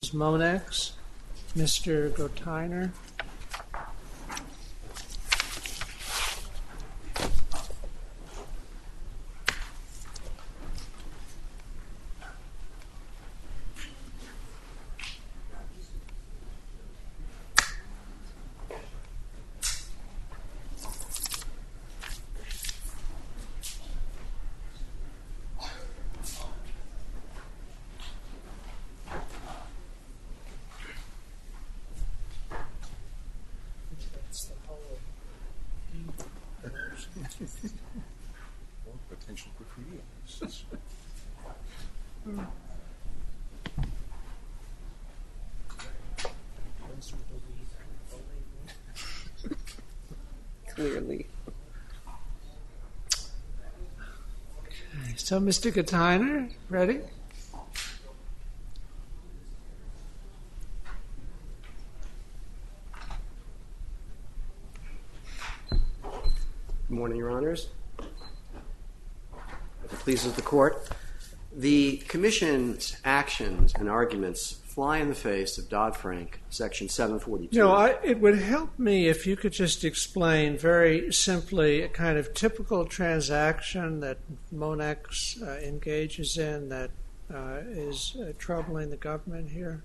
Monex. Mr. Gottheimer. Potential graffiti. Clearly. Okay, so, Mr. Gottheimer, ready? Good morning, Your Honors. If it pleases the Court, the Commission's actions and arguments fly in the face of Dodd-Frank, Section 742. No, it would help me if you could just explain very simply a kind of typical transaction that Monex engages in that is troubling the government here.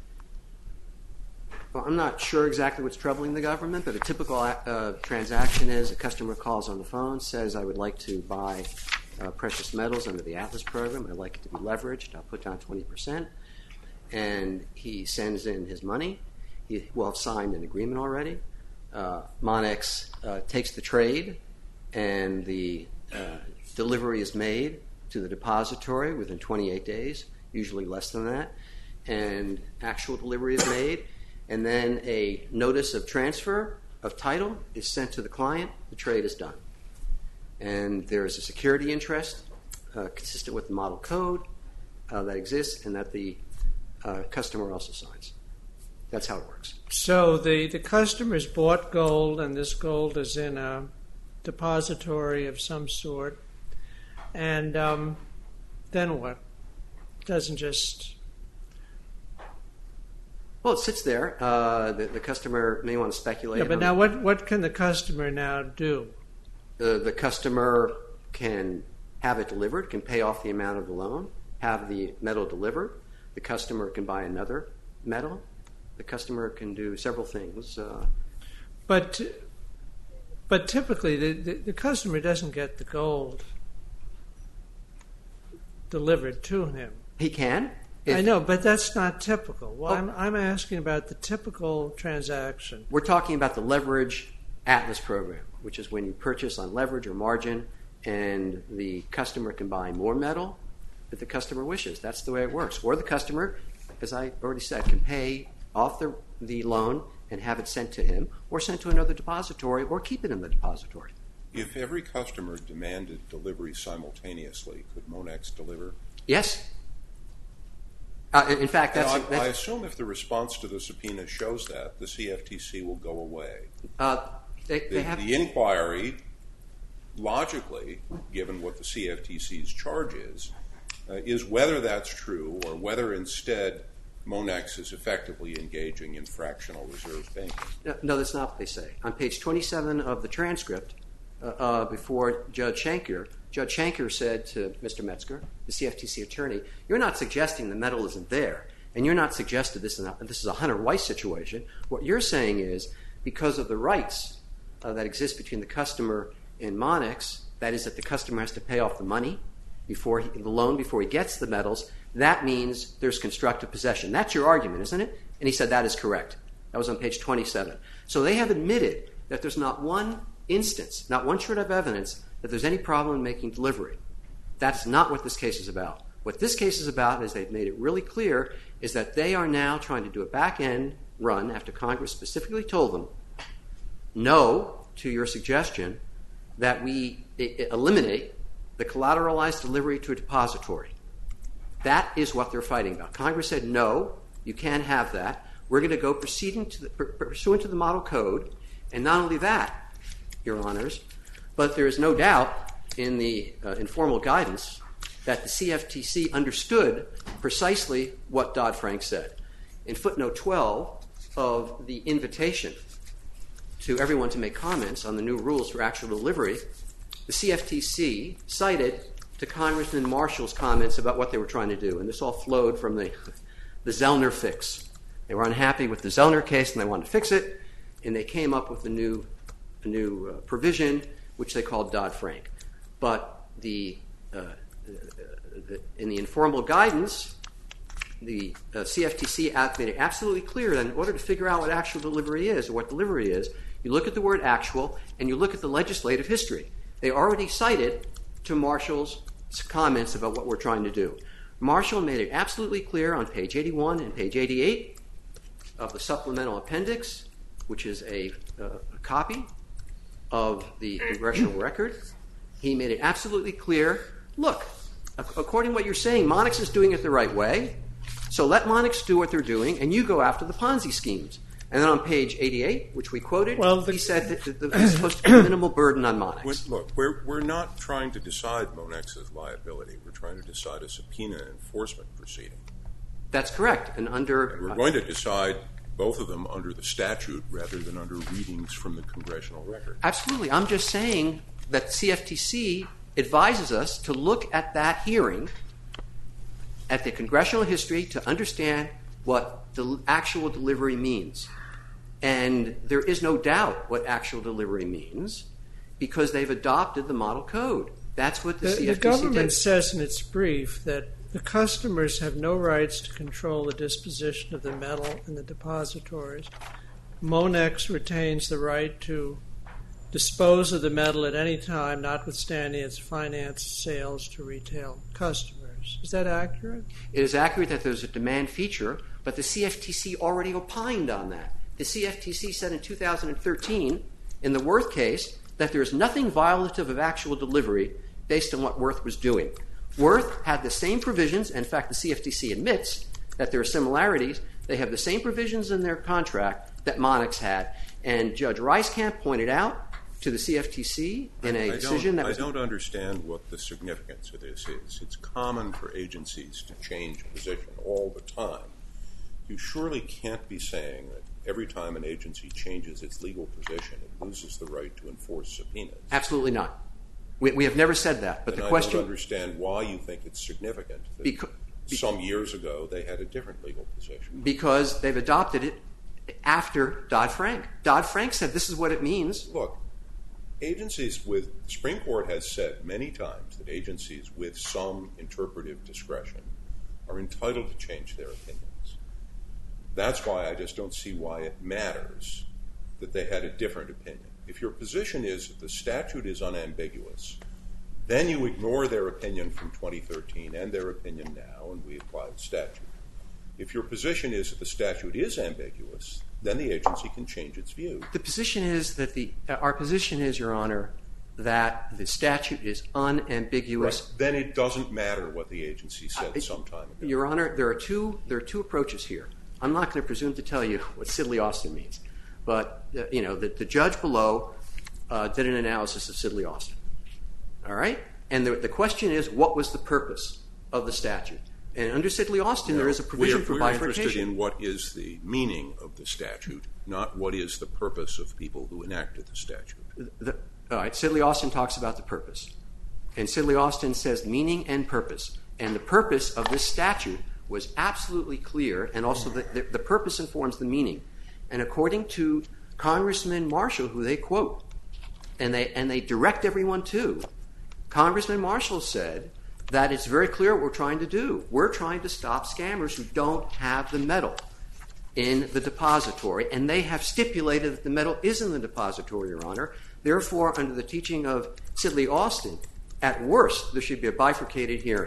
Well, I'm not sure exactly what's troubling the government, but a typical transaction is a customer calls on the phone, says, I would like to buy precious metals under the Atlas program. I'd like it to be leveraged. I'll put down 20%. And he sends in his money. He will have signed an agreement already. Monex takes the trade, and the delivery is made to the depository within 28 days, usually less than that. And actual delivery is made. And then a notice of transfer of title is sent to the client. The trade is done. And there is a security interest consistent with the model code that exists and that the customer also signs. That's how it works. So the customer's bought gold, and this gold is in a depository of some sort. And then what? It doesn't just... Well, it sits there. The customer may want to speculate. Yeah, but now what can the customer now do? The customer can have it delivered, can pay off the amount of the loan, have the metal delivered. The customer can buy another metal. The customer can do several things. But typically the customer doesn't get the gold delivered to him. He can. I know, but that's not typical. Well, I'm asking about the typical transaction. We're talking about the leverage Atlas program, which is when you purchase on leverage or margin, and the customer can buy more metal if the customer wishes. That's the way it works. Or the customer, as I already said, can pay off the loan and have it sent to him, or sent to another depository, or keep it in the depository. If every customer demanded delivery simultaneously, could Monex deliver? Yes. In fact, that's... I assume if the response to the subpoena shows that, the CFTC will go away. The inquiry, logically, given what the CFTC's charge is whether that's true or whether instead Monex is effectively engaging in fractional reserve banking. No, that's not what they say. On page 27 of the transcript, before Judge Shanker said to Mr. Metzger, the CFTC attorney, you're not suggesting the metal isn't there, and you're not suggesting this is a Hunter Weiss situation. What you're saying is, because of the rights that exist between the customer and Monex, that is that the customer has to pay off the money, the loan before he gets the metals, that means there's constructive possession. That's your argument, isn't it? And he said that is correct. That was on page 27. So they have admitted that there's not one instance, not one shred of evidence that there's any problem in making delivery. That's not what this case is about. What this case is about, as they've made it really clear, is that they are now trying to do a back-end run after Congress specifically told them no to your suggestion that we eliminate the collateralized delivery to a depository. That is what they're fighting about. Congress said, no, you can't have that. We're going to go pursuant to the model code, and not only that, Your Honors, but there is no doubt in the informal guidance that the CFTC understood precisely what Dodd-Frank said. in footnote 12 of the invitation to everyone to make comments on the new rules for actual delivery, the CFTC cited to Congressman Marshall's comments about what they were trying to do. And this all flowed from the Zellner fix. They were unhappy with the Zellner case and they wanted to fix it, and they came up with a new provision which they called Dodd-Frank. But in the informal guidance, the CFTC made it absolutely clear that in order to figure out what actual delivery is, or what delivery is, you look at the word actual and you look at the legislative history. They already cited to Marshall's comments about what we're trying to do. Marshall made it absolutely clear on page 81 and page 88 of the supplemental appendix, which is a copy of the congressional record. He made it absolutely clear, look, according to what you're saying, Monex is doing it the right way, so let Monex do what they're doing, and you go after the Ponzi schemes. And then on page 88, which we quoted, he said that it's supposed to be a minimal burden on Monex. Look, we're not trying to decide Monex's liability. We're trying to decide a subpoena enforcement proceeding. That's correct. And we're going to decide both of them under the statute rather than under readings from the congressional record. Absolutely. I'm just saying that CFTC advises us to look at that hearing, at the congressional history, to understand what the actual delivery means. And there is no doubt what actual delivery means because they've adopted the model code. That's what the CFTC did. The government says in its brief that the customers have no rights to control the disposition of the metal in the depositories. Monex retains the right to dispose of the metal at any time, notwithstanding its finance sales to retail customers. Is that accurate? It is accurate that there's a demand feature, but the CFTC already opined on that. The CFTC said in 2013, in the Worth case, that there is nothing violative of actual delivery based on what Worth was doing. Worth had the same provisions. In fact, the CFTC admits that there are similarities. They have the same provisions in their contract that Monex had. And Judge Reiskamp pointed out to the CFTC in a decision that was... I don't understand what the significance of this is. It's common for agencies to change position all the time. You surely can't be saying that every time an agency changes its legal position, it loses the right to enforce subpoenas. Absolutely not. We have never said that. But and the question... I don't understand why you think it's significant that some years ago they had a different legal position. Because they've adopted it after Dodd-Frank. Dodd-Frank said this is what it means. Look, agencies with... The Supreme Court has said many times that agencies with some interpretive discretion are entitled to change their opinions. That's why I just don't see why it matters that they had a different opinion. If your position is that the statute is unambiguous, then you ignore their opinion from 2013 and their opinion now, and we apply the statute. If your position is that the statute is ambiguous, then the agency can change its view. The position is that our position is, Your Honor, that the statute is unambiguous. Right. Then it doesn't matter what the agency said some time ago. Your Honor, there are two approaches here. I'm not going to presume to tell you what Sidley Austin means, but the judge below did an analysis of Sidley Austin. All right? And the question is, what was the purpose of the statute? And under Sidley Austin, there is a provision for bifurcation. We're interested in what is the meaning of the statute, not what is the purpose of people who enacted the statute. All right, Sidley Austin talks about the purpose. And Sidley Austin says meaning and purpose. And the purpose of this statute was absolutely clear, and also the purpose informs the meaning. And according to Congressman Marshall, who they quote, and they direct everyone to, Congressman Marshall said that it's very clear what we're trying to do. We're trying to stop scammers who don't have the metal in the depository, and they have stipulated that the metal is in the depository, Your Honor. Therefore, under the teaching of Sidley Austin, at worst, there should be a bifurcated hearing.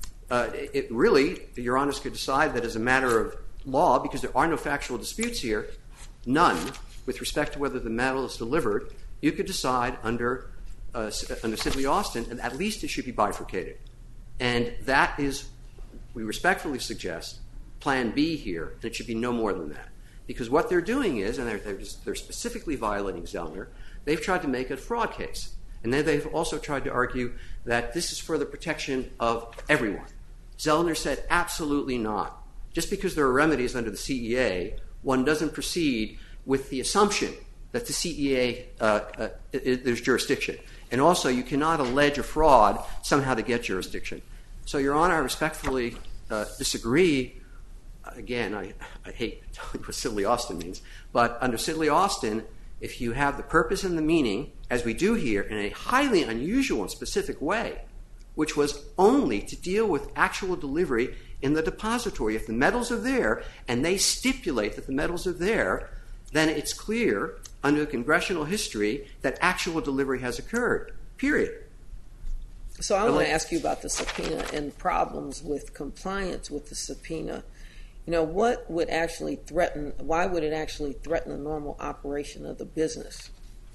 It really, Your Honors could decide that as a matter of law, because there are no factual disputes here, none, with respect to whether the metal is delivered, you could decide under Sidley Austin, and at least it should be bifurcated. And that is, we respectfully suggest, Plan B here, and it should be no more than that. Because what they're doing is, and they're specifically violating Zellner, they've tried to make it a fraud case. And then they've also tried to argue that this is for the protection of everyone. Zellner said absolutely not. Just because there are remedies under the CEA, one doesn't proceed with the assumption that the CEA, there's jurisdiction. And also, you cannot allege a fraud somehow to get jurisdiction. So, Your Honor, I respectfully disagree. Again, I hate telling what Sidley-Austin means, but under Sidley-Austin, if you have the purpose and the meaning, as we do here, in a highly unusual and specific way, which was only to deal with actual delivery in the depository. If the metals are there and they stipulate that the metals are there, then it's clear under congressional history that actual delivery has occurred, period. So I want to ask you about the subpoena and problems with compliance with the subpoena. What would actually threaten, why would it actually threaten the normal operation of the business?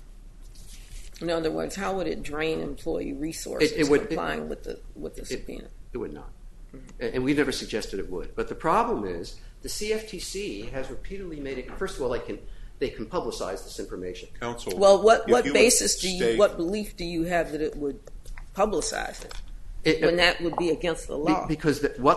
In other words, how would it drain employee resources complying with the subpoena? It would not. Mm-hmm. And we never suggested it would. But the problem is the CFTC has repeatedly made it, first of all, they can publicize this information. Counsel, well, what belief do you have that it would publicize it? When that would be against the law. Because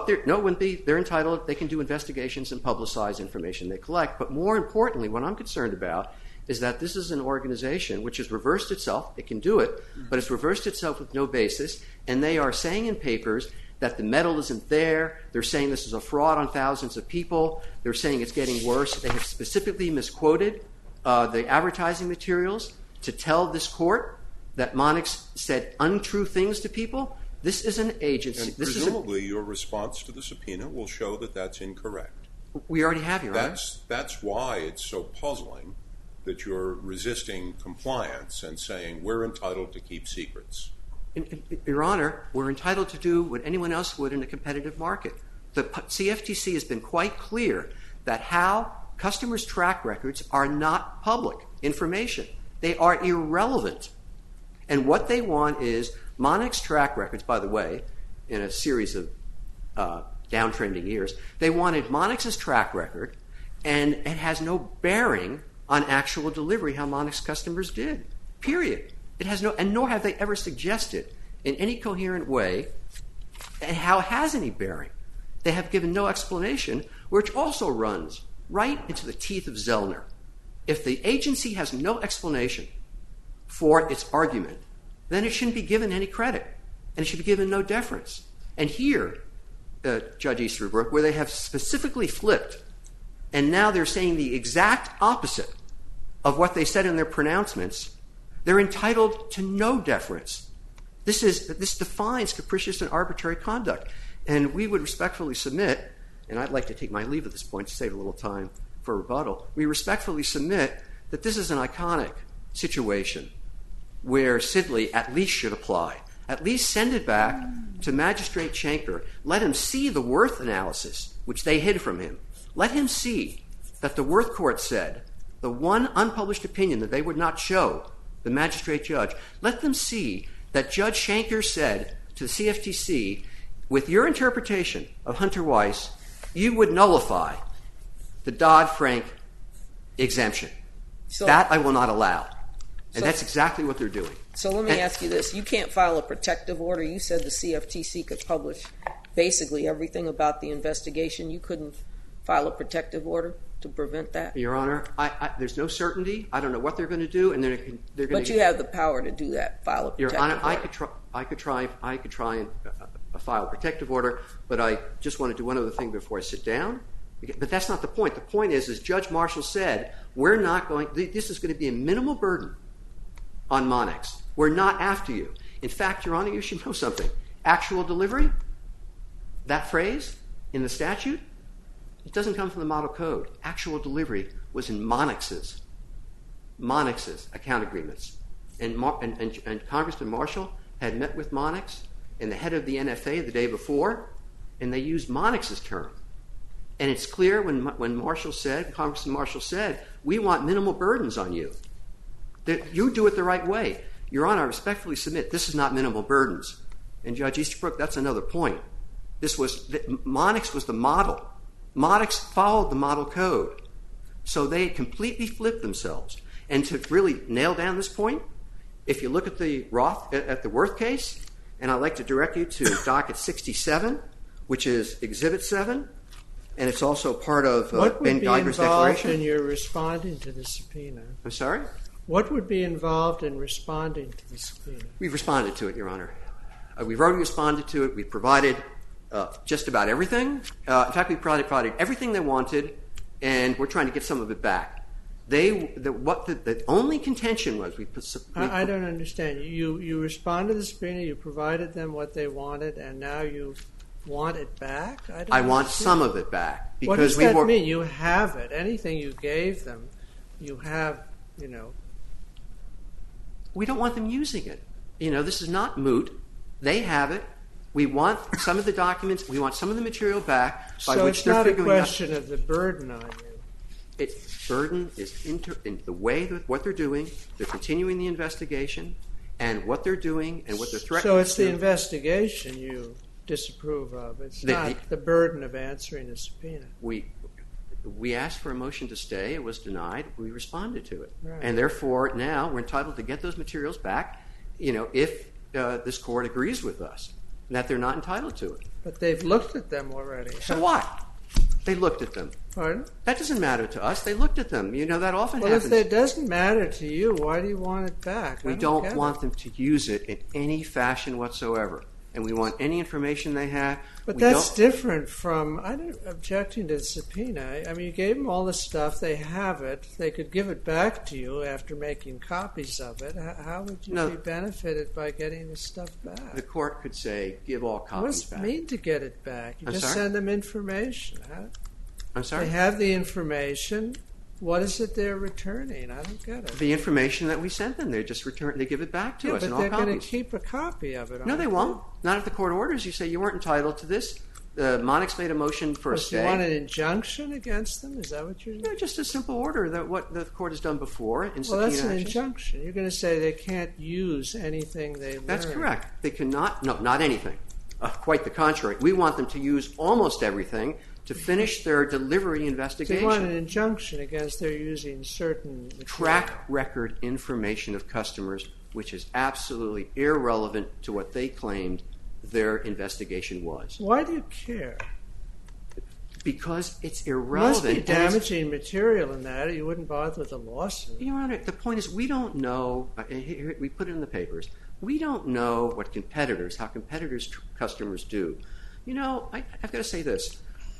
they're entitled, they can do investigations and publicize information they collect. But more importantly, what I'm concerned about is that this is an organization which has reversed itself. It can do it, but it's reversed itself with no basis. And they are saying in papers that the metal isn't there. They're saying this is a fraud on thousands of people. They're saying it's getting worse. They have specifically misquoted the advertising materials to tell this court that Monix said untrue things to people. This is an agency. And presumably your response to the subpoena will show that that's incorrect. We already have, Your Honor. That's why it's so puzzling that you're resisting compliance and saying we're entitled to keep secrets. Your Honor, we're entitled to do what anyone else would in a competitive market. The CFTC has been quite clear that how customers' track records are not public information. They are irrelevant. And what they want is Monix track records, by the way, in a series of downtrending years, they wanted Monix's track record, and it has no bearing on actual delivery, how Monix customers did, period. It has no, and nor have they ever suggested in any coherent way how it has any bearing. They have given no explanation, which also runs right into the teeth of Zellner. If the agency has no explanation for its argument, then it shouldn't be given any credit, and it should be given no deference. And here, Judge Easterbrook, where they have specifically flipped, and now they're saying the exact opposite of what they said in their pronouncements, they're entitled to no deference. This defines capricious and arbitrary conduct. And we would respectfully submit, and I'd like to take my leave at this point to save a little time for rebuttal, we respectfully submit that this is an iconic situation where Sidley at least should apply. At least send it back to Magistrate Shanker. Let him see the Worth analysis, which they hid from him. Let him see that the Worth court said, the one unpublished opinion that they would not show the magistrate judge, let them see that Judge Shanker said to the CFTC, with your interpretation of Hunter Weiss, you would nullify the Dodd-Frank exemption. That I will not allow. And that's exactly what they're doing. So let me ask you this. You can't file a protective order. You said the CFTC could publish basically everything about the investigation. You couldn't file a protective order to prevent that? Your Honor, there's no certainty. I don't know what they're going to do, and they're going to. But you have the power to do that. File a protective order. Your Honor, I could try and file a protective order, but I just want to do one other thing before I sit down. But that's not the point. The point is, as Judge Marshall said, we're not going. This is going to be a minimal burden on Monix. We're not after you. In fact, Your Honor, you should know something. Actual delivery, that phrase in the statute, it doesn't come from the model code. Actual delivery was in Monix's account agreements. And Congressman Marshall had met with Monix and the head of the NFA the day before, and they used Monix's term. And it's clear when Marshall said, Congressman Marshall said, we want minimal burdens on you. That you do it the right way. Your Honor, I respectfully submit this is not minimal burdens. And Judge Easterbrook, that's another point. Monix was the model. Monix followed the model code. So they completely flipped themselves. And to really nail down this point, if you look at the Worth case, and I'd like to direct you to docket 67, which is Exhibit 7, and it's also part of What Ben would be Geiger's involved declaration. in your responding to the subpoena? I'm sorry? What would be involved in responding to the subpoena? We've responded to it, Your Honor. We've already responded to it. We've provided just about everything. In fact, we provided everything they wanted, and we're trying to get some of it back. The only contention was I don't understand. You responded to the subpoena, you provided them what they wanted, and now you want it back? I want some of it back. What does that mean? You have it. Anything you gave them, you have, We don't want them using it. This is not moot. They have it. We want some of the documents. We want some of the material back. So it's not a question of the burden on you. Its burden is in the way that what they're doing. They're continuing the investigation, and what they're doing and what they're threatening. So it's the investigation you disapprove of. It's not the burden of answering a subpoena. We asked for a motion to stay. It was denied. We responded to it. Right. And therefore, now we're entitled to get those materials back, if this court agrees with us that they're not entitled to it. But they've looked at them already. So what? They looked at them. Pardon? That doesn't matter to us. They looked at them. That often happens. Well, if it doesn't matter to you, why do you want it back? We don't want them to use it in any fashion whatsoever. And we want any information they have. But that's different from, I'm not objecting to the subpoena. I mean, you gave them all the stuff. They have it. They could give it back to you after making copies of it. How would you be benefited by getting the stuff back? The court could say, give all copies back. What does it mean to get it back? You just send them information. I'm sorry? They have the information. What is it they're returning? I don't get it. The information that we sent them. They just return. They give it back to us in all copies. But they're going to keep a copy of it. No, they won't. Not if the court orders. You say you weren't entitled to this. Monix made a motion for a stay. You want an injunction against them? Is that what you're doing? No, just a simple order that what the court has done before in subpoena Well, that's an actions. injunction. You're going to say they can't use anything they learned. That's correct. They cannot. No, not anything. Quite the contrary. We want them to use almost everything to finish their delivery investigation. So you want an injunction against their using certain material. Track record information of customers, which is absolutely irrelevant to what they claimed their investigation was. Why do you care? Because it's irrelevant. There must be damaging material in that, or you wouldn't bother with a lawsuit. Your Honor, the point is we don't know. We put it in the papers. We don't know what how competitors' customers do. I've got to say this.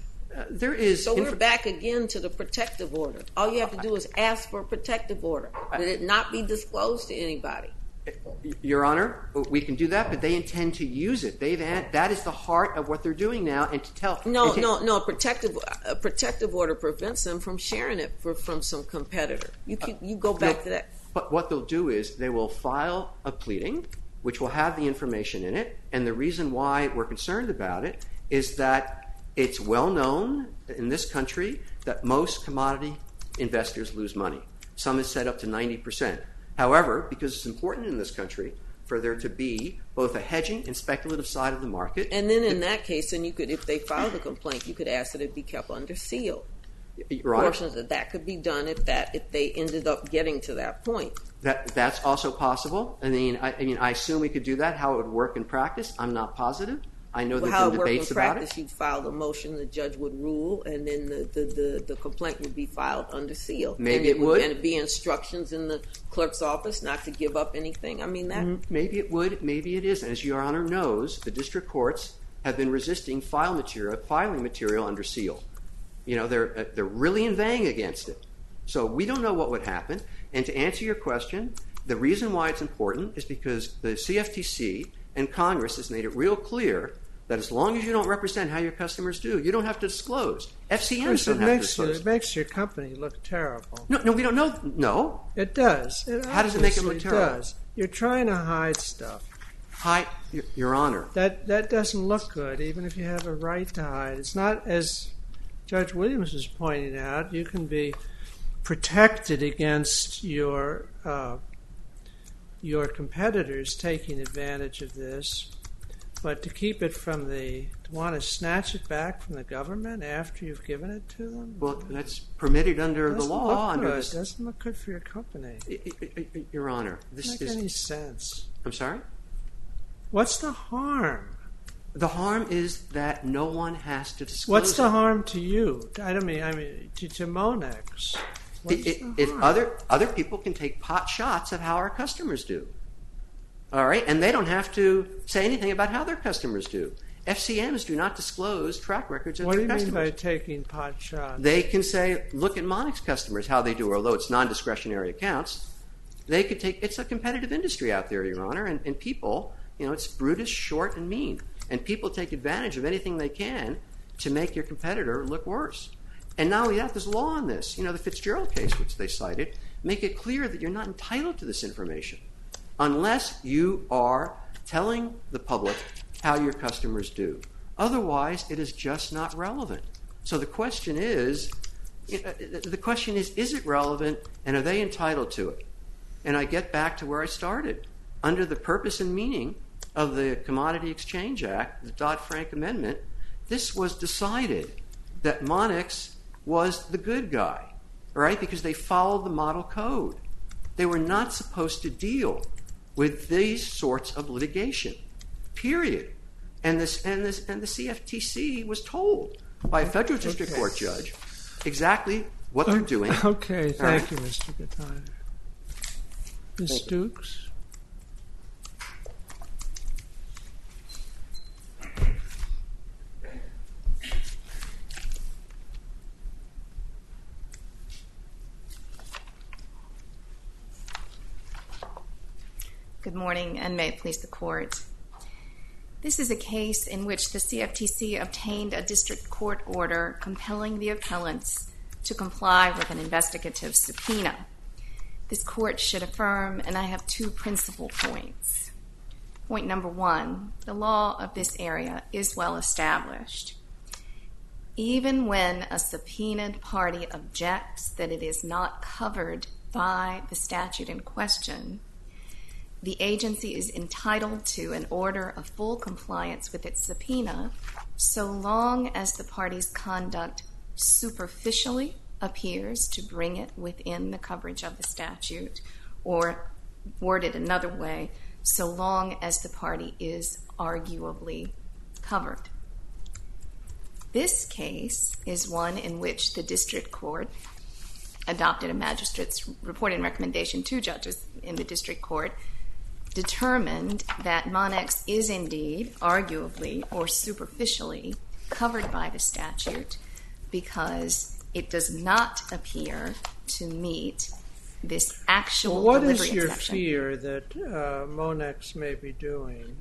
So we're back again to the protective order. All you have to do is ask for a protective order. Let it not be disclosed to anybody. Your Honor, we can do that, but they intend to use it. That is the heart of what they're doing now, and to tell. No. A protective order prevents them from sharing it from some competitor. You go back to that. But what they'll do is they will file a pleading, which will have the information in it, and the reason why we're concerned about it is that it's well known in this country that most commodity investors lose money. Some have said up to 90%. However, because it's important in this country for there to be both a hedging and speculative side of the market. And then in that case, then you could, if they filed a complaint, you could ask that it be kept under seal. Your Honor, portions of that could be done if they ended up getting to that point. That's also possible. I assume we could do that. How it would work in practice, I'm not positive. I know there's been debates about it. How it worked in practice, you'd file a motion, the judge would rule, and then the complaint would be filed under seal. Maybe it would. And it'd be instructions in the clerk's office not to give up anything. Maybe it would, maybe it isn't. As Your Honor knows, the district courts have been resisting filing material under seal. They're really inveighing against it. So we don't know what would happen. And to answer your question, the reason why it's important is because the CFTC and Congress has made it real clear that as long as you don't represent how your customers do, you don't have to disclose. FCMs don't have to disclose. It makes your company look terrible. No, we don't know. No. It does. How does it make it look terrible? It does. You're trying to hide stuff. Hide, Your Honor. That doesn't look good, even if you have a right to hide. It's not, as Judge Williams was pointing out, you can be protected against your competitors taking advantage of this, but to keep it to want to snatch it back from the government after you've given it to them? Well, that's permitted under the law. It doesn't look good for your company. Your Honor, this doesn't make any sense. I'm sorry? What's the harm? The harm is that no one has to disclose. What's the harm to you? I mean, to Monex. If other people can take pot shots of how our customers do. All right? And they don't have to say anything about how their customers do. FCMs do not disclose track records of their customers. What do you mean by taking pot shots? They can say, look at Monex customers, how they do, although it's non-discretionary accounts. They could take, it's a competitive industry out there, Your Honor, and people, it's brutish, short, and mean. And people take advantage of anything they can to make your competitor look worse. And not only that, there's law on this. The Fitzgerald case, which they cited, make it clear that you're not entitled to this information unless you are telling the public how your customers do. Otherwise, it is just not relevant. So the question is, is it relevant, and are they entitled to it? And I get back to where I started. Under the purpose and meaning of the Commodity Exchange Act, the Dodd-Frank Amendment, this was decided that Monex was the good guy, right? Because they followed the model code. They were not supposed to deal with these sorts of litigation, period. And the CFTC was told by a federal district court judge exactly what they're doing. Okay, thank you, Mr. Gattani. Ms. Stooks? Good morning, and may it please the Court. This is a case in which the CFTC obtained a district court order compelling the appellants to comply with an investigative subpoena. This Court should affirm, and I have two principal points. Point number one, the law of this area is well established. Even when a subpoenaed party objects that it is not covered by the statute in question, the agency is entitled to an order of full compliance with its subpoena so long as the party's conduct superficially appears to bring it within the coverage of the statute, or worded another way, so long as the party is arguably covered. This case is one in which the district court adopted a magistrate's report and recommendation to judges in the district court, determined that Monex is indeed, arguably or superficially, covered by the statute because it does not appear to meet this actual delivery exception. What is your fear that Monex may be doing?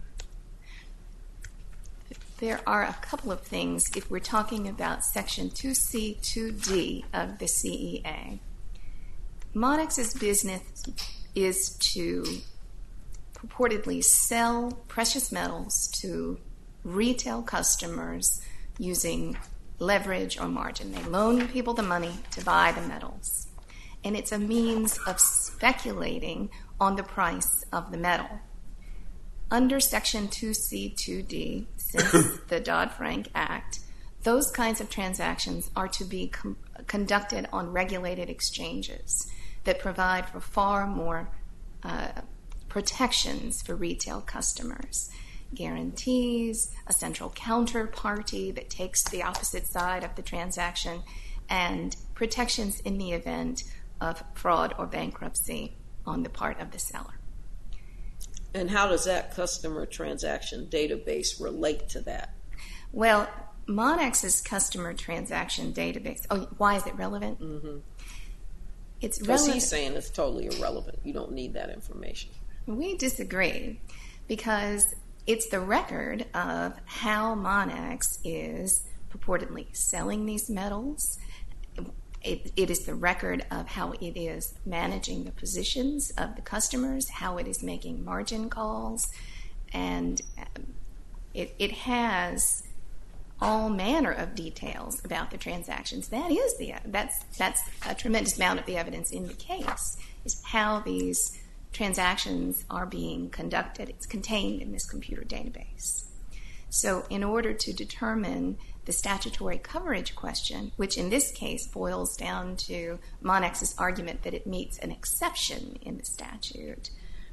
There are a couple of things if we're talking about Section 2C, 2D of the CEA. Monex's business is to purportedly sell precious metals to retail customers using leverage or margin. They loan people the money to buy the metals. And it's a means of speculating on the price of the metal. Under Section 2C, 2D, since the Dodd-Frank Act, those kinds of transactions are to be conducted on regulated exchanges that provide for far more protections for retail customers. Guarantees, a central counterparty that takes the opposite side of the transaction, and protections in the event of fraud or bankruptcy on the part of the seller. And how does that customer transaction database relate to that? Well, Monex's customer transaction database, why is it relevant? Mm-hmm. It's relevant. Because he's saying it's totally irrelevant. You don't need that information. We disagree, because it's the record of how Monex is purportedly selling these metals. It is the record of how it is managing the positions of the customers, how it is making margin calls, and it has all manner of details about the transactions. That's a tremendous amount of the evidence in the case, is how these transactions are being conducted. It's contained in this computer database. So in order to determine the statutory coverage question, which in this case boils down to Monex's argument that it meets an exception in the statute,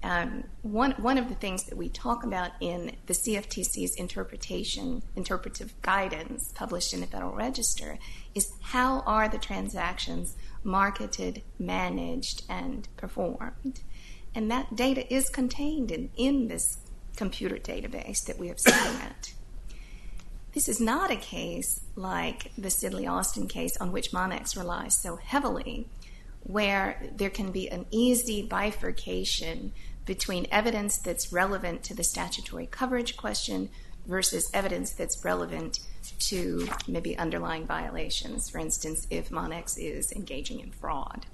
One of the things that we talk about in the CFTC's interpretive guidance published in the Federal Register is how are the transactions marketed, managed, and performed. And that data is contained in this computer database that we have seen. This is not a case like the Sidley-Austin case on which Monex relies so heavily, where there can be an easy bifurcation between evidence that's relevant to the statutory coverage question versus evidence that's relevant to maybe underlying violations. For instance, if Monex is engaging in fraud.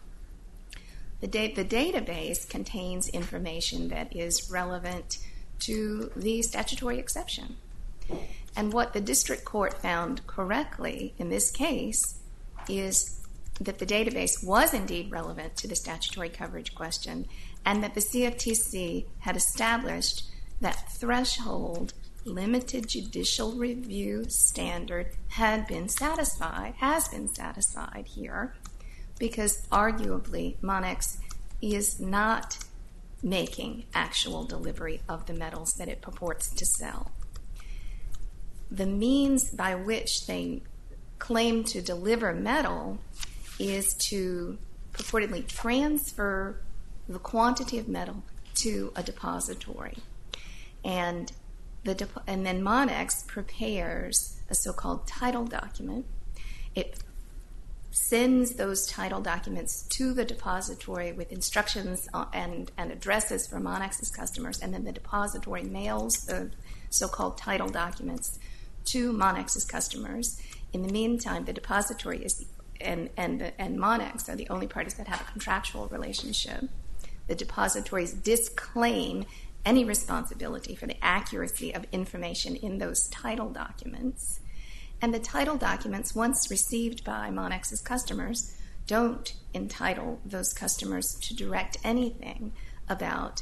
The database contains information that is relevant to the statutory exception. And what the district court found correctly in this case is that the database was indeed relevant to the statutory coverage question, and that the CFTC had established that threshold limited judicial review standard has been satisfied here, because arguably Monex is not making actual delivery of the metals that it purports to sell. The means by which they claim to deliver metal is to purportedly transfer the quantity of metal to a depository. And then Monex prepares a so-called title document. It sends those title documents to the depository with instructions and addresses for Monex's customers, and then the depository mails the so-called title documents to Monex's customers. In the meantime, the depository and Monex are the only parties that have a contractual relationship. The depositories disclaim any responsibility for the accuracy of information in those title documents. And the title documents, once received by Monex's customers, don't entitle those customers to direct anything about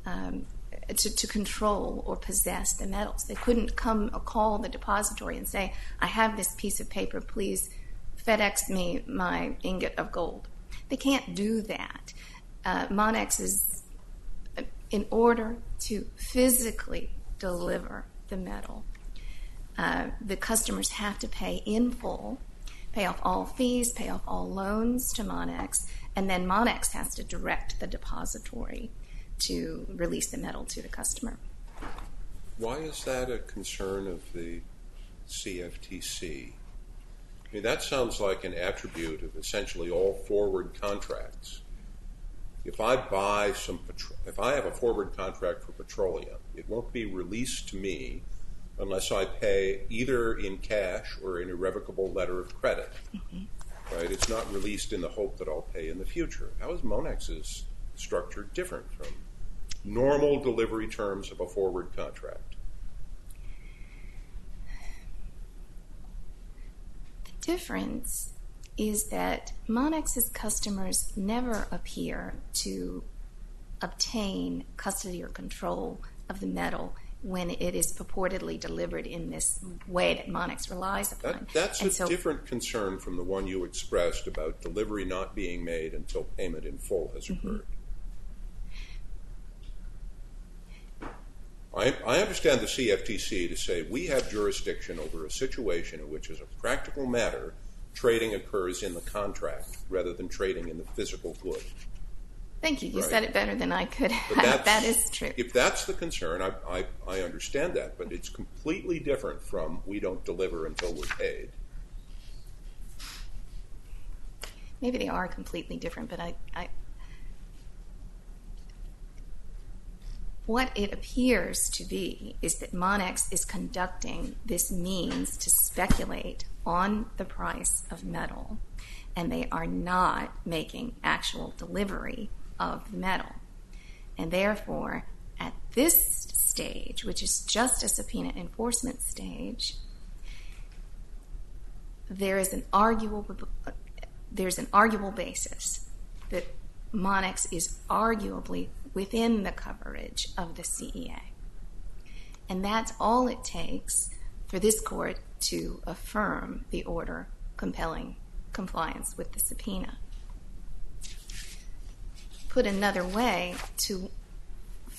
to control or possess the metals. They couldn't come or call the depository and say, I have this piece of paper, please FedEx me my ingot of gold. They can't do that. Monex is, in order to physically deliver the metal, the customers have to pay in full, pay off all fees, pay off all loans to Monex, and then Monex has to direct the depository to release the metal to the customer. Why is that a concern of the CFTC? I mean, that sounds like an attribute of essentially all forward contracts. If I have a forward contract for petroleum, it won't be released to me unless I pay either in cash or an irrevocable letter of credit. Mm-hmm. Right? It's not released in the hope that I'll pay in the future. How is Monex's structure different from normal delivery terms of a forward contract? The difference is that Monex's customers never appear to obtain custody or control of the metal when it is purportedly delivered in this way that Monex relies upon. That's a different concern from the one you expressed about delivery not being made until payment in full has occurred. I understand the CFTC to say we have jurisdiction over a situation in which, as a practical matter, trading occurs in the contract rather than trading in the physical good. Thank you. You said it better than I could have. That is true. If that's the concern, I understand that, but it's completely different from we don't deliver until we're paid. Maybe they are completely different, but what it appears to be is that Monex is conducting this means to speculate on the price of metal, and they are not making actual delivery of the metal. And therefore, at this stage, which is just a subpoena enforcement stage, there's an arguable basis that Monex is arguably within the coverage of the CEA. And that's all it takes for this court to affirm the order compelling compliance with the subpoena. Put another way, to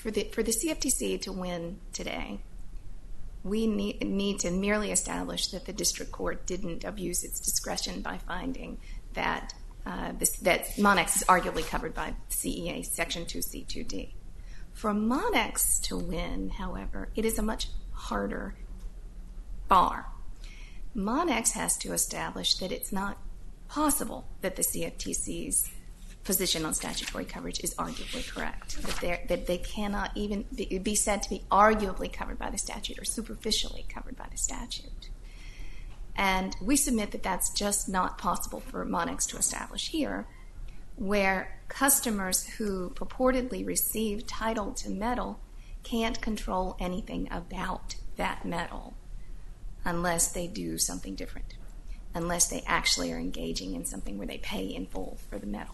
For the CFTC to win today, we need to merely establish that the district court didn't abuse its discretion by finding that that Monex is arguably covered by CEA Section 2C2D. For Monex to win, however, it is a much harder bar. Monex has to establish that it's not possible that the CFTC's position on statutory coverage is arguably correct, that they cannot even be said to be arguably covered by the statute or superficially covered by the statute. And we submit that that's just not possible for Monex to establish here, where customers who purportedly receive title to metal can't control anything about that metal unless they do something different, unless they actually are engaging in something where they pay in full for the metal.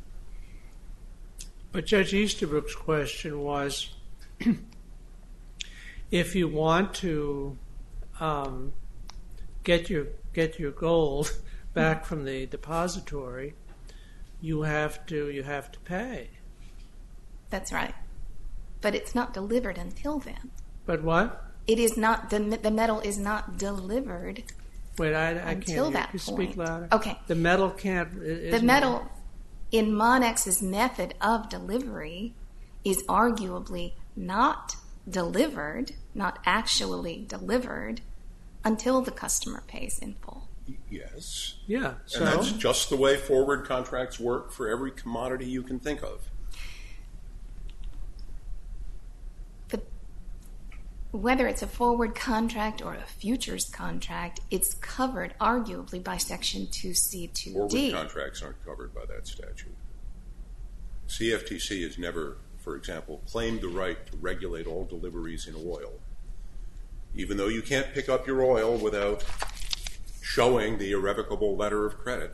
But Judge Easterbrook's question was, if you want to get your gold back from the depository, you have to pay. That's right, but it's not delivered until then. But what? It is not. The metal is not delivered. Wait, I until can't. That you point. Speak louder. Okay. The metal can't. The metal in Monex's method of delivery is arguably not delivered, not actually delivered, until the customer pays in full. Yes. Yeah. So? And that's just the way forward contracts work for every commodity you can think of. But whether it's a forward contract or a futures contract, it's covered arguably by Section 2C2D. Forward contracts aren't covered by that statute. CFTC has never, for example, claimed the right to regulate all deliveries in oil, even though you can't pick up your oil without showing the irrevocable letter of credit.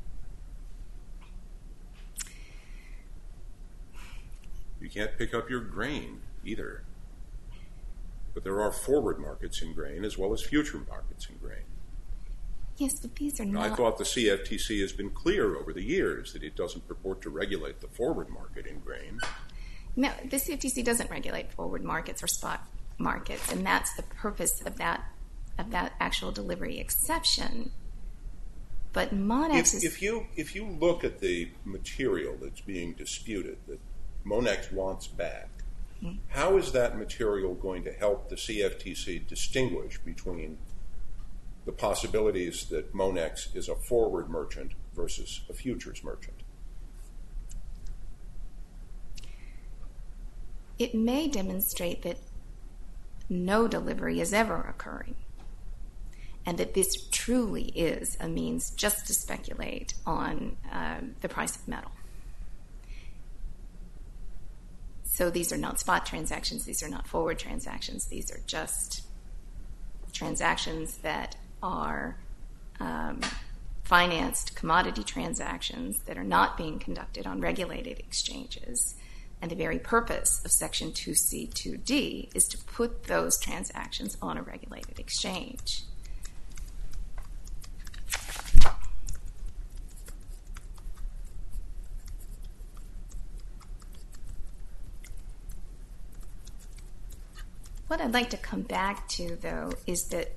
You can't pick up your grain either. But there are forward markets in grain as well as future markets in grain. Yes, but these are And not... I thought the CFTC has been clear over the years that it doesn't purport to regulate the forward market in grain. No, the CFTC doesn't regulate forward markets or spot markets, and that's the purpose of that actual delivery exception. But Monex is... If you look at the material that's being disputed that Monex wants back, how is that material going to help the CFTC distinguish between the possibilities that Monex is a forward merchant versus a futures merchant? It may demonstrate that no delivery is ever occurring, and that this truly is a means just to speculate on the price of metal. So these are not spot transactions, these are not forward transactions, these are just transactions that are financed commodity transactions that are not being conducted on regulated exchanges. And the very purpose of Section 2C2D is to put those transactions on a regulated exchange. What I'd like to come back to, though, is that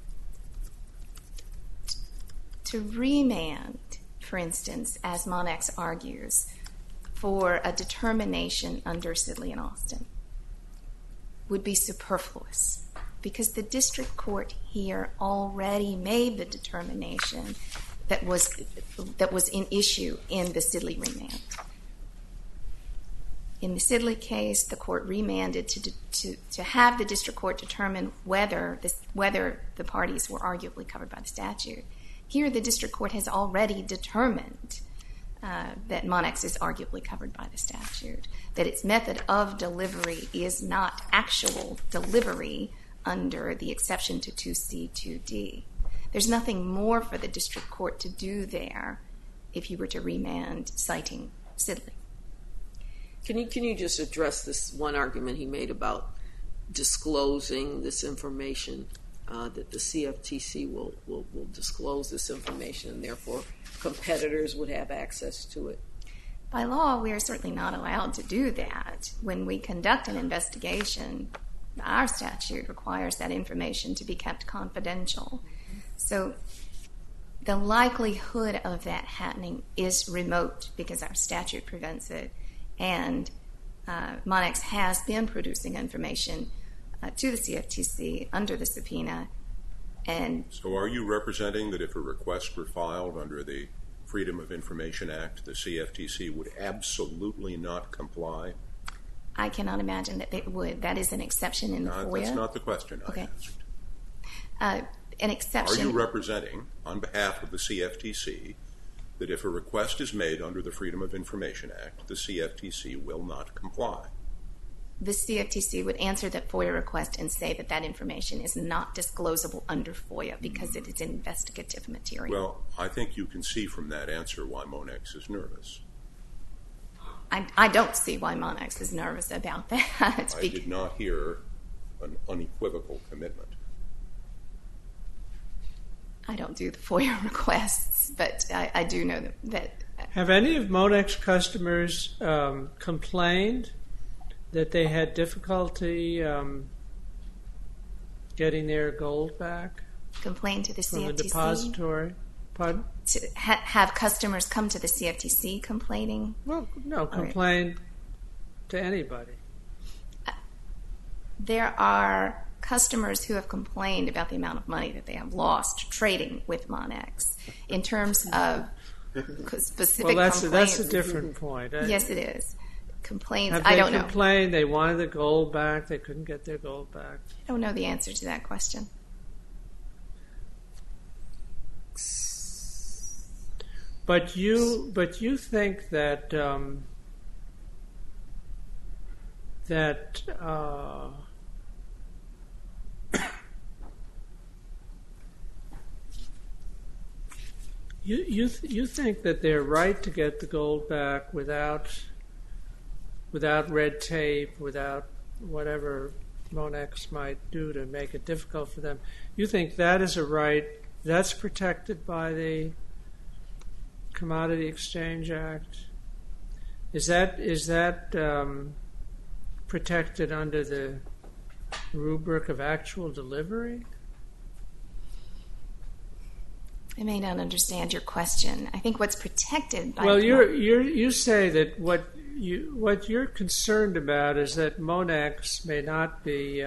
to remand, for instance, as Monex argues, for a determination under Sidley and Austin would be superfluous, because the district court here already made the determination that was in issue in the Sidley remand. In the Sidley case, the court remanded to have the district court determine whether the parties were arguably covered by the statute. Here, the district court has already determined that Monex is arguably covered by the statute, that its method of delivery is not actual delivery under the exception to 2C2D. There's nothing more for the district court to do there if you were to remand citing Sidley. Can you just address this one argument he made about disclosing this information, that the CFTC will disclose this information and therefore competitors would have access to it? By law, we are certainly not allowed to do that. When we conduct an investigation, our statute requires that information to be kept confidential. So the likelihood of that happening is remote because our statute prevents it. And Monex has been producing information to the CFTC under the subpoena. And so are you representing that if a request were filed under the Freedom of Information Act, the CFTC would absolutely not comply? I cannot imagine that they would. That is an exception in the FOIA. That's not the question I asked. An exception. Are you representing, on behalf of the CFTC, that if a request is made under the Freedom of Information Act, the CFTC will not comply? The CFTC would answer that FOIA request and say that that information is not disclosable under FOIA because it is investigative material. Well, I think you can see from that answer why Monex is nervous. I don't see why Monex is nervous about that. I did not hear an unequivocal commitment. I don't do the FOIA requests, but I do know that. Have any of Monex customers complained that they had difficulty getting their gold back? Complained to the CFTC? From the depository? Pardon? Have customers come to the CFTC complaining? Well, no, complain to anybody. There are customers who have complained about the amount of money that they have lost trading with Monex. In terms of specific complaints. That's a different point. Yes, it is. Complaints, I don't know. Have they complained they wanted the gold back, they couldn't get their gold back? I don't know the answer to that question. But you think that you think that they're right to get the gold back without red tape, without whatever Monex might do to make it difficult for them. You think that is a right that's protected by the Commodity Exchange Act? Is that protected under the rubric of actual delivery? I may not understand your question. I think what's protected by... Well, you say that what you're concerned about is that Monex may not be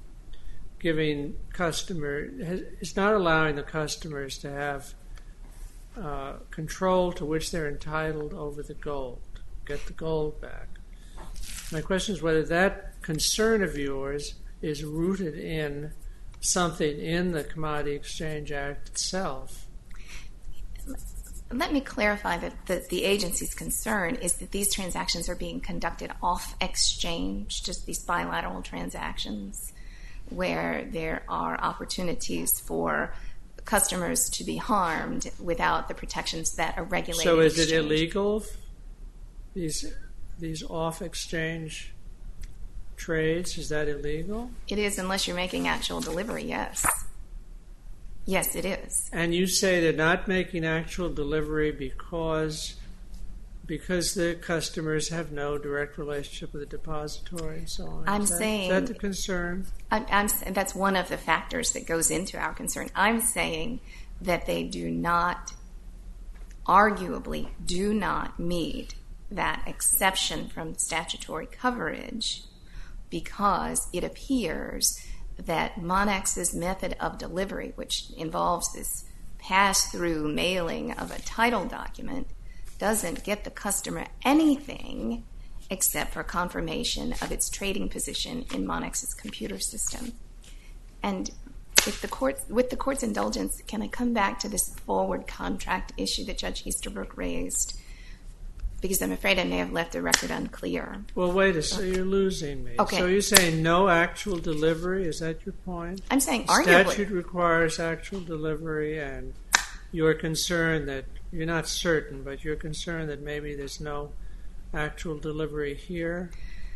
is not allowing the customers to have control to which they're entitled over the gold, get the gold back. My question is whether that concern of yours is rooted in something in the Commodity Exchange Act itself. Let me clarify that the agency's concern is that these transactions are being conducted off exchange, just these bilateral transactions, where there are opportunities for customers to be harmed without the protections that a regulated So is exchange. it illegal, these off-exchange trades? Is that illegal? It is, unless you're making actual delivery, yes. Yes, it is. And you say they're not making actual delivery because the customers have no direct relationship with the depository and so on. Is that the concern? That's one of the factors that goes into our concern. I'm saying that they arguably do not meet that exception from statutory coverage because it appears that Monex's method of delivery, which involves this pass-through mailing of a title document, doesn't get the customer anything except for confirmation of its trading position in Monex's computer system. And with the court's indulgence, can I come back to this forward contract issue that Judge Easterbrook raised? Because I'm afraid I may have left the record unclear. Well, wait a second. You're losing me. Okay. So you're saying no actual delivery? Is that your point? I'm saying arguably. The statute requires actual delivery, and you're concerned that, you're not certain, but you're concerned that maybe there's no actual delivery here?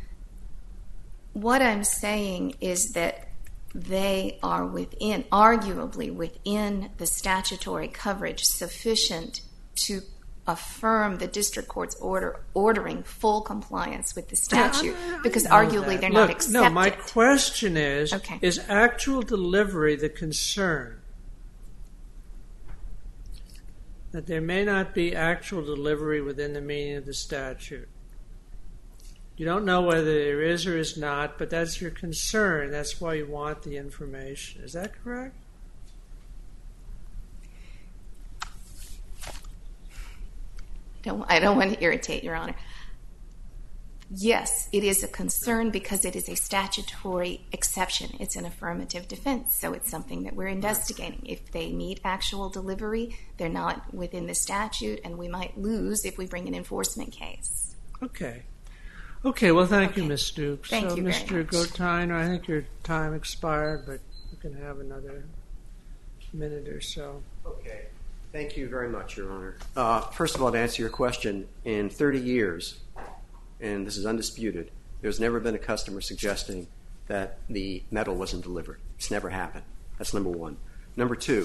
What I'm saying is that they are arguably within the statutory coverage sufficient to affirm the district court's ordering full compliance with the statute, because arguably they're not accepted. No, my question is actual delivery the concern? That there may not be actual delivery within the meaning of the statute. You don't know whether there is or is not, but that's your concern. That's why you want the information. Is that correct? I don't want to irritate, Your Honor. Yes, it is a concern because it is a statutory exception. It's an affirmative defense, so it's something that we're investigating. If they meet actual delivery, they're not within the statute, and we might lose if we bring an enforcement case. Okay. Okay, well, thank you, Ms. Stoops. Thank you very Mr. much. Gottheiner, I think your time expired, but you can have another minute or so. Okay. Thank you very much, Your Honor. First of all, to answer your question, in 30 years, and this is undisputed, there's never been a customer suggesting that the metal wasn't delivered. It's never happened. That's number one. Number two,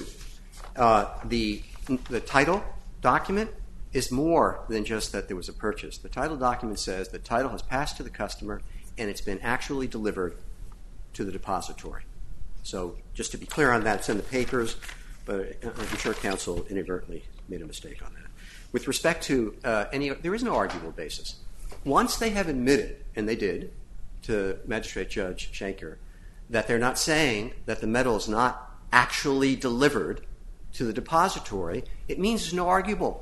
the title document is more than just that there was a purchase. The title document says the title has passed to the customer and it's been actually delivered to the depository. So just to be clear on that, it's in the papers, but I'm sure counsel inadvertently made a mistake on that. With respect to there is no arguable basis. Once they have admitted, and they did, to Magistrate Judge Shanker, that they're not saying that the metal is not actually delivered to the depository, it means there's no argument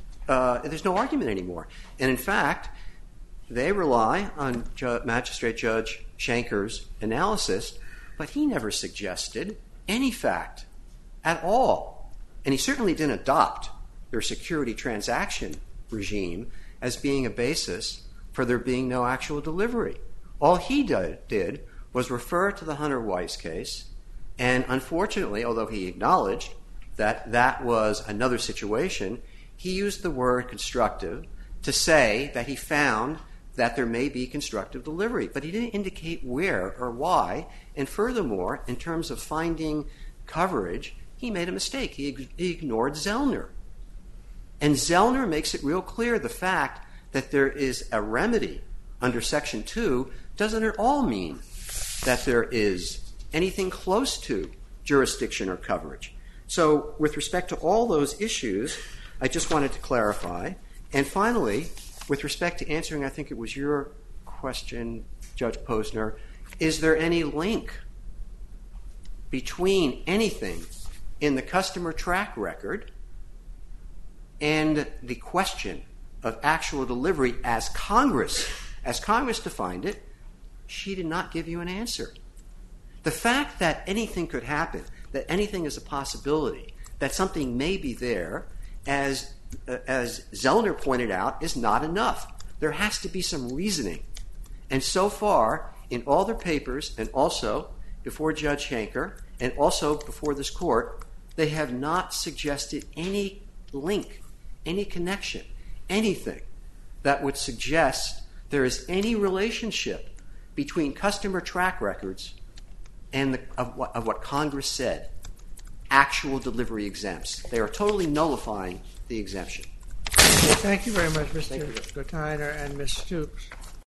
anymore. And in fact, they rely on Magistrate Judge Shanker's analysis, but he never suggested any fact at all. And he certainly didn't adopt their security transaction regime as being a basis for there being no actual delivery. All he did was refer to the Hunter Weiss case, and unfortunately, although he acknowledged that that was another situation, he used the word constructive to say that he found that there may be constructive delivery, but he didn't indicate where or why. And furthermore, in terms of finding coverage, he made a mistake. He ignored Zellner. And Zellner makes it real clear the fact that there is a remedy under Section 2 doesn't at all mean that there is anything close to jurisdiction or coverage. So with respect to all those issues, I just wanted to clarify. And finally, with respect to answering, I think it was your question, Judge Posner, is there any link between anything in the customer track record and the question of actual delivery as Congress defined it? She did not give you an answer. The fact that anything could happen, that anything is a possibility, that something may be there, as Zellner pointed out, is not enough. There has to be some reasoning. And so far, in all their papers, and also before Judge Shanker, and also before this court, they have not suggested any link, any connection, anything that would suggest there is any relationship between customer track records and of what Congress said, actual delivery exempts. They are totally nullifying the exemption. Thank you very much, Mr. Gottheiner and Ms. Stoops.